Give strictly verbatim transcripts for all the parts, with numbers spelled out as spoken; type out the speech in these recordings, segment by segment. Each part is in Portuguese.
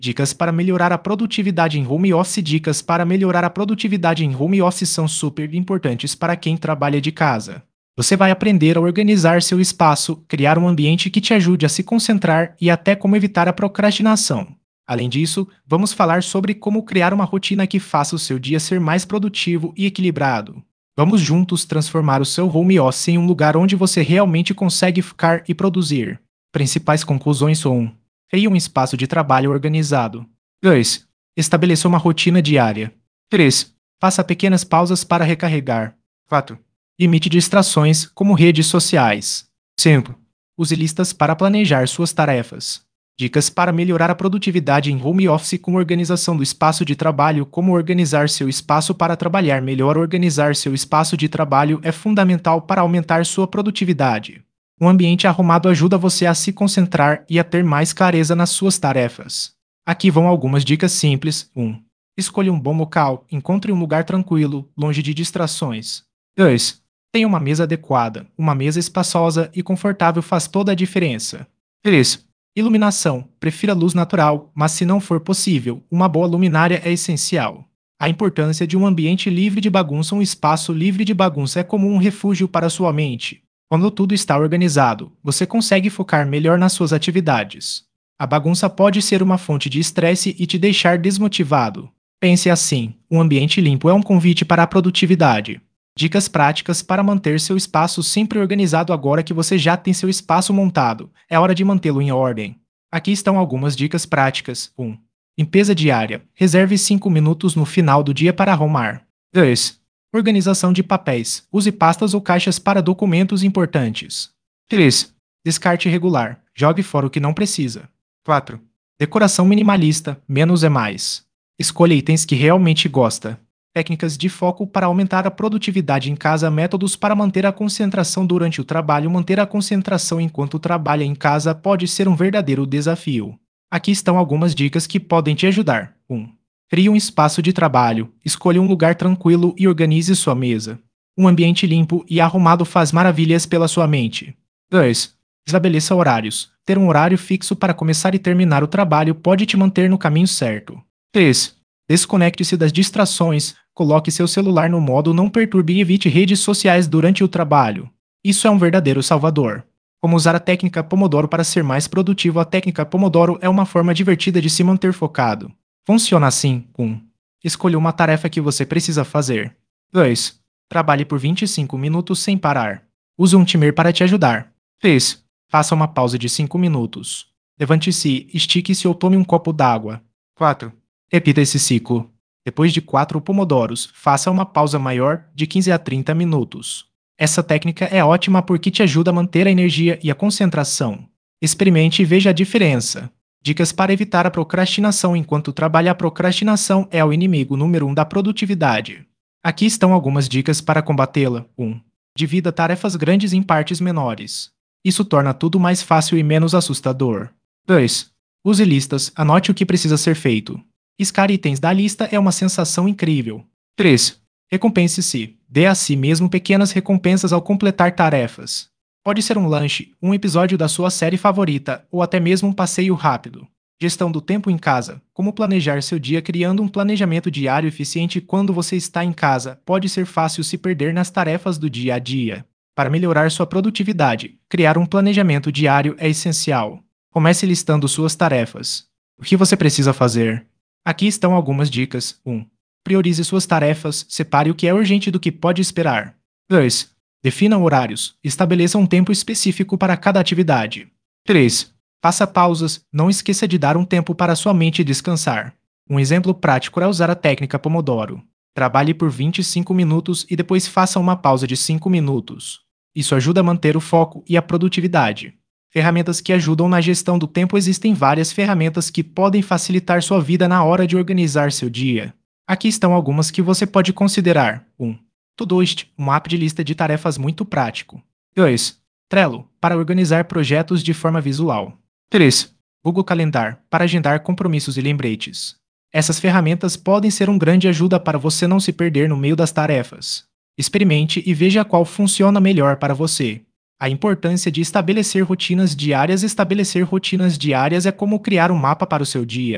Dicas para melhorar a produtividade em home office. Dicas para melhorar a produtividade em home office são super importantes para quem trabalha de casa. Você vai aprender a organizar seu espaço, criar um ambiente que te ajude a se concentrar e até como evitar a procrastinação. Além disso, vamos falar sobre como criar uma rotina que faça o seu dia ser mais produtivo e equilibrado. Vamos juntos transformar o seu home office em um lugar onde você realmente consegue ficar e produzir. Principais conclusões são: um. Crie um espaço de trabalho organizado. dois. Estabeleça uma rotina diária. três. Faça pequenas pausas para recarregar. quatro. Limite distrações, como redes sociais. cinco. Use listas para planejar suas tarefas. Dicas para melhorar a produtividade em home office com organização do espaço de trabalho. Como organizar seu espaço para trabalhar melhor. Organizar seu espaço de trabalho é fundamental para aumentar sua produtividade. Um ambiente arrumado ajuda você a se concentrar e a ter mais clareza nas suas tarefas. Aqui vão algumas dicas simples. um. Escolha um bom local. Encontre um lugar tranquilo, longe de distrações. dois. Tenha uma mesa adequada. Uma mesa espaçosa e confortável faz toda a diferença. três. Iluminação. Prefira luz natural, mas se não for possível, uma boa luminária é essencial. A importância de um ambiente livre de bagunça. Um espaço livre de bagunça é como um refúgio para sua mente. Quando tudo está organizado, você consegue focar melhor nas suas atividades. A bagunça pode ser uma fonte de estresse e te deixar desmotivado. Pense assim: um ambiente limpo é um convite para a produtividade. Dicas práticas para manter seu espaço sempre organizado. Agora que você já tem seu espaço montado, é hora de mantê-lo em ordem. Aqui estão algumas dicas práticas. um. Limpeza diária. Reserve cinco minutos no final do dia para arrumar. dois. Organização de papéis. Use pastas ou caixas para documentos importantes. três. Descarte regular. Jogue fora o que não precisa. quatro. Decoração minimalista. Menos é mais. Escolha itens que realmente gosta. Técnicas de foco para aumentar a produtividade em casa. Métodos para manter a concentração durante o trabalho. Manter a concentração enquanto trabalha em casa pode ser um verdadeiro desafio. Aqui estão algumas dicas que podem te ajudar. um. Crie um espaço de trabalho. Escolha um lugar tranquilo e organize sua mesa. Um ambiente limpo e arrumado faz maravilhas pela sua mente. dois. Estabeleça horários. Ter um horário fixo para começar e terminar o trabalho pode te manter no caminho certo. três. Desconecte-se das distrações. Coloque seu celular no modo não perturbe e evite redes sociais durante o trabalho. Isso é um verdadeiro salvador. Como usar a técnica Pomodoro para ser mais produtivo? A técnica Pomodoro é uma forma divertida de se manter focado. Funciona assim: um. Escolha uma tarefa que você precisa fazer. dois. Trabalhe por vinte e cinco minutos sem parar. Use um timer para te ajudar. três. Faça uma pausa de cinco minutos. Levante-se, estique-se ou tome um copo d'água. quatro. Repita esse ciclo. Depois de quatro pomodoros, faça uma pausa maior, de quinze a trinta minutos. Essa técnica é ótima porque te ajuda a manter a energia e a concentração. Experimente e veja a diferença. Dicas para evitar a procrastinação enquanto trabalha. A procrastinação é o inimigo número um da produtividade. Aqui estão algumas dicas para combatê-la. um. Divida tarefas grandes em partes menores. Isso torna tudo mais fácil e menos assustador. dois. Use listas. Anote o que precisa ser feito. Riscar itens da lista é uma sensação incrível. três. Recompense-se. Dê a si mesmo pequenas recompensas ao completar tarefas. Pode ser um lanche, um episódio da sua série favorita, ou até mesmo um passeio rápido. Gestão do tempo em casa. Como planejar seu dia? Criando um planejamento diário eficiente. Quando você está em casa, pode ser fácil se perder nas tarefas do dia a dia. Para melhorar sua produtividade, criar um planejamento diário é essencial. Comece listando suas tarefas. O que você precisa fazer? Aqui estão algumas dicas. um. Priorize suas tarefas. Separe o que é urgente do que pode esperar. dois. Defina horários. Estabeleça um tempo específico para cada atividade. três. Faça pausas. Não esqueça de dar um tempo para sua mente descansar. Um exemplo prático é usar a técnica Pomodoro. Trabalhe por vinte e cinco minutos e depois faça uma pausa de cinco minutos. Isso ajuda a manter o foco e a produtividade. Ferramentas que ajudam na gestão do tempo. Existem várias ferramentas que podem facilitar sua vida na hora de organizar seu dia. Aqui estão algumas que você pode considerar. um. Todoist, um app de lista de tarefas muito prático. dois. Trello, para organizar projetos de forma visual. três. Google Calendar, para agendar compromissos e lembretes. Essas ferramentas podem ser uma grande ajuda para você não se perder no meio das tarefas. Experimente e veja qual funciona melhor para você. A importância de estabelecer rotinas diárias. Estabelecer rotinas diárias é como criar um mapa para o seu dia.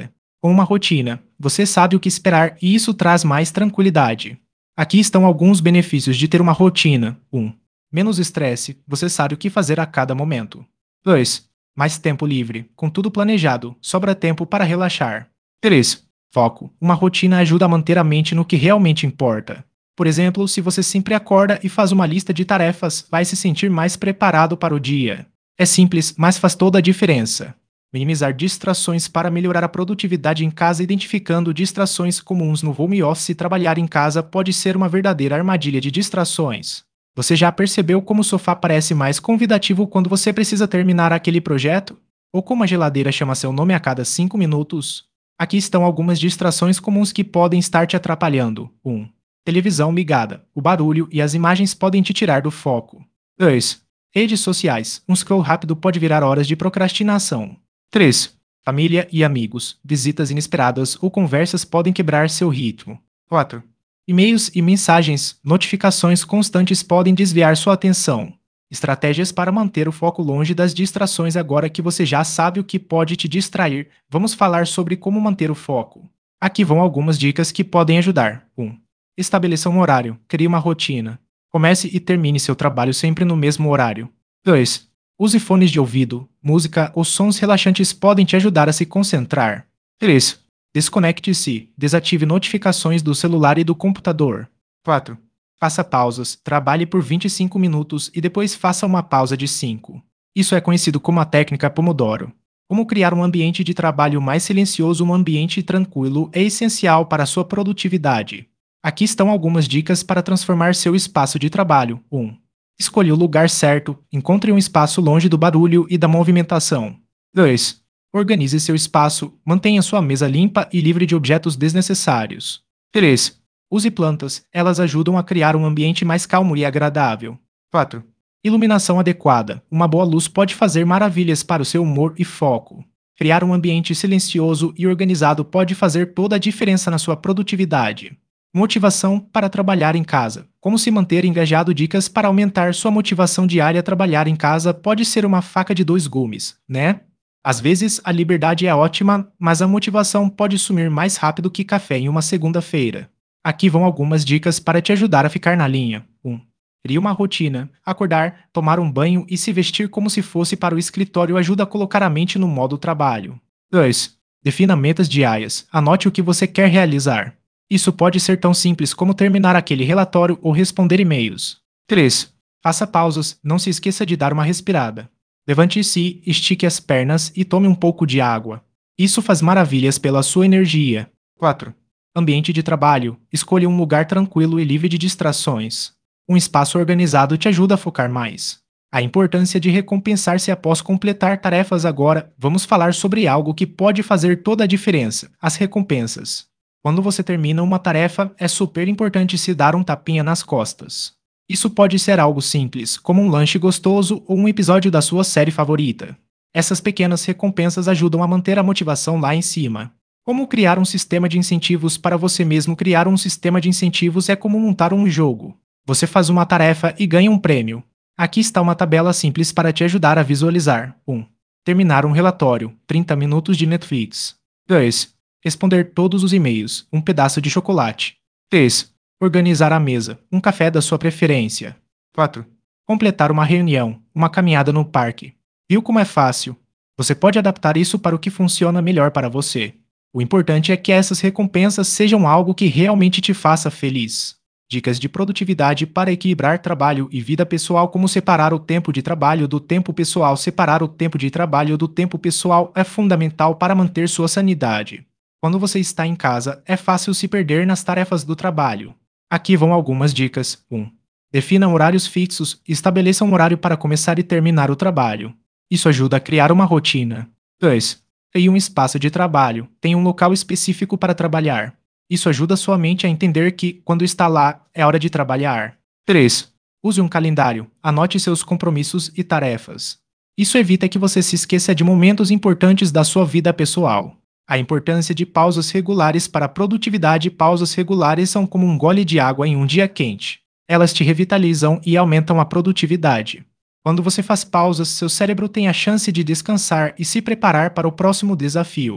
Com uma rotina, você sabe o que esperar e isso traz mais tranquilidade. Aqui estão alguns benefícios de ter uma rotina. um. Menos estresse, você sabe o que fazer a cada momento. dois. Mais tempo livre, com tudo planejado, sobra tempo para relaxar. três. Foco. Uma rotina ajuda a manter a mente no que realmente importa. Por exemplo, se você sempre acorda e faz uma lista de tarefas, vai se sentir mais preparado para o dia. É simples, mas faz toda a diferença. Minimizar distrações para melhorar a produtividade em casa. Identificando distrações comuns no home office. Trabalhar em casa pode ser uma verdadeira armadilha de distrações. Você já percebeu como o sofá parece mais convidativo quando você precisa terminar aquele projeto? Ou como a geladeira chama seu nome a cada cinco minutos? Aqui estão algumas distrações comuns que podem estar te atrapalhando. um. Televisão ligada. O barulho e as imagens podem te tirar do foco. dois. Redes sociais. Um scroll rápido pode virar horas de procrastinação. três. Família e amigos. Visitas inesperadas ou conversas podem quebrar seu ritmo. quatro. E-mails e mensagens, notificações constantes podem desviar sua atenção. Estratégias para manter o foco longe das distrações. Agora que você já sabe o que pode te distrair, vamos falar sobre como manter o foco. Aqui vão algumas dicas que podem ajudar. um. Estabeleça um horário. Crie uma rotina. Comece e termine seu trabalho sempre no mesmo horário. dois. Use fones de ouvido. Música ou sons relaxantes podem te ajudar a se concentrar. três. Desconecte-se. Desative notificações do celular e do computador. quatro. Faça pausas. Trabalhe por vinte e cinco minutos e depois faça uma pausa de cinco. Isso é conhecido como a técnica Pomodoro. Como criar um ambiente de trabalho mais silencioso. Um ambiente tranquilo é essencial para a sua produtividade. Aqui estão algumas dicas para transformar seu espaço de trabalho. um. Escolha o lugar certo. Encontre um espaço longe do barulho e da movimentação. dois. Organize seu espaço. Mantenha sua mesa limpa e livre de objetos desnecessários. três. Use plantas. Elas ajudam a criar um ambiente mais calmo e agradável. quatro. Iluminação adequada. Uma boa luz pode fazer maravilhas para o seu humor e foco. Criar um ambiente silencioso e organizado pode fazer toda a diferença na sua produtividade. Motivação para trabalhar em casa. Como se manter engajado. Dicas para aumentar sua motivação diária. Trabalhar em casa pode ser uma faca de dois gumes, né? Às vezes, a liberdade é ótima, mas a motivação pode sumir mais rápido que café em uma segunda-feira. Aqui vão algumas dicas para te ajudar a ficar na linha. um. Crie uma rotina. Acordar, tomar um banho e se vestir como se fosse para o escritório ajuda a colocar a mente no modo trabalho. dois. Defina metas diárias. Anote o que você quer realizar. Isso pode ser tão simples como terminar aquele relatório ou responder e-mails. três. Faça pausas. Não se esqueça de dar uma respirada. Levante-se, estique as pernas e tome um pouco de água. Isso faz maravilhas pela sua energia. quatro. Ambiente de trabalho. Escolha um lugar tranquilo e livre de distrações. Um espaço organizado te ajuda a focar mais. A importância de recompensar-se após completar tarefas. Agora, vamos falar sobre algo que pode fazer toda a diferença: as recompensas. Quando você termina uma tarefa, é super importante se dar um tapinha nas costas. Isso pode ser algo simples, como um lanche gostoso ou um episódio da sua série favorita. Essas pequenas recompensas ajudam a manter a motivação lá em cima. Como criar um sistema de incentivos para você mesmo? Criar um sistema de incentivos é como montar um jogo. Você faz uma tarefa e ganha um prêmio. Aqui está uma tabela simples para te ajudar a visualizar. um. Terminar um relatório, trinta minutos de Netflix. dois. Responder todos os e-mails, um pedaço de chocolate. três. Organizar a mesa, um café da sua preferência. quatro. Completar uma reunião, uma caminhada no parque. Viu como é fácil? Você pode adaptar isso para o que funciona melhor para você. O importante é que essas recompensas sejam algo que realmente te faça feliz. Dicas de produtividade para equilibrar trabalho e vida pessoal. Como separar o tempo de trabalho do tempo pessoal. Separar o tempo de trabalho do tempo pessoal é fundamental para manter sua sanidade. Quando você está em casa, é fácil se perder nas tarefas do trabalho. Aqui vão algumas dicas. um. Defina horários fixos. Estabeleça um horário para começar e terminar o trabalho. Isso ajuda a criar uma rotina. dois. Crie um espaço de trabalho. Tenha um local específico para trabalhar. Isso ajuda sua mente a entender que, quando está lá, é hora de trabalhar. três. Use um calendário. Anote seus compromissos e tarefas. Isso evita que você se esqueça de momentos importantes da sua vida pessoal. A importância de pausas regulares para a produtividade. Pausas regulares são como um gole de água em um dia quente. Elas te revitalizam e aumentam a produtividade. Quando você faz pausas, seu cérebro tem a chance de descansar e se preparar para o próximo desafio.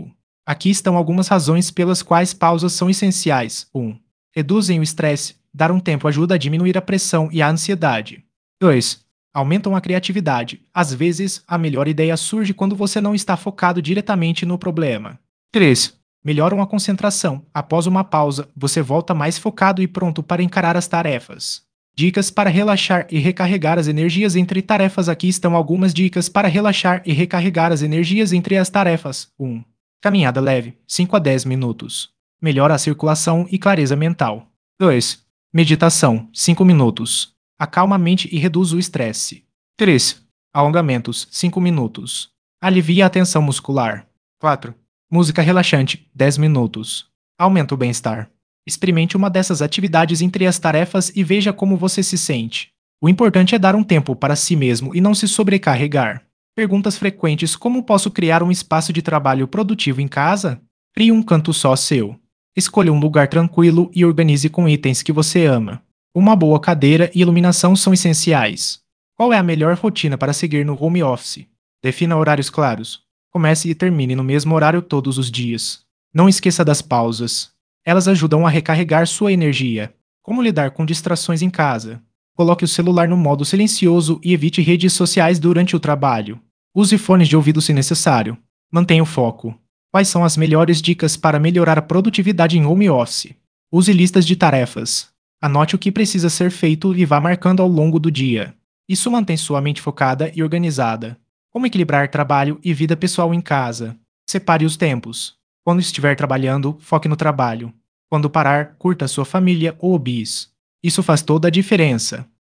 Aqui estão algumas razões pelas quais pausas são essenciais. um. Reduzem o estresse. Dar um tempo ajuda a diminuir a pressão e a ansiedade. dois. Aumentam a criatividade. Às vezes, a melhor ideia surge quando você não está focado diretamente no problema. três. Melhoram a concentração. Após uma pausa, você volta mais focado e pronto para encarar as tarefas. Dicas para relaxar e recarregar as energias entre tarefas. Aqui estão algumas dicas para relaxar e recarregar as energias entre as tarefas. um. Caminhada leve, cinco a dez minutos. Melhora a circulação e clareza mental. dois. Meditação, cinco minutos. Acalma a mente e reduz o estresse. três. Alongamentos, cinco minutos. Alivia a tensão muscular. quatro. Música relaxante, dez minutos. Aumenta o bem-estar. Experimente uma dessas atividades entre as tarefas e veja como você se sente. O importante é dar um tempo para si mesmo e não se sobrecarregar. Perguntas frequentes: como posso criar um espaço de trabalho produtivo em casa? Crie um canto só seu. Escolha um lugar tranquilo e organize com itens que você ama. Uma boa cadeira e iluminação são essenciais. Qual é a melhor rotina para seguir no home office? Defina horários claros. Comece e termine no mesmo horário todos os dias. Não esqueça das pausas. Elas ajudam a recarregar sua energia. Como lidar com distrações em casa? Coloque o celular no modo silencioso e evite redes sociais durante o trabalho. Use fones de ouvido se necessário. Mantenha o foco. Quais são as melhores dicas para melhorar a produtividade em home office? Use listas de tarefas. Anote o que precisa ser feito e vá marcando ao longo do dia. Isso mantém sua mente focada e organizada. Como equilibrar trabalho e vida pessoal em casa? Separe os tempos. Quando estiver trabalhando, foque no trabalho. Quando parar, curta sua família ou hobbies. Isso faz toda a diferença.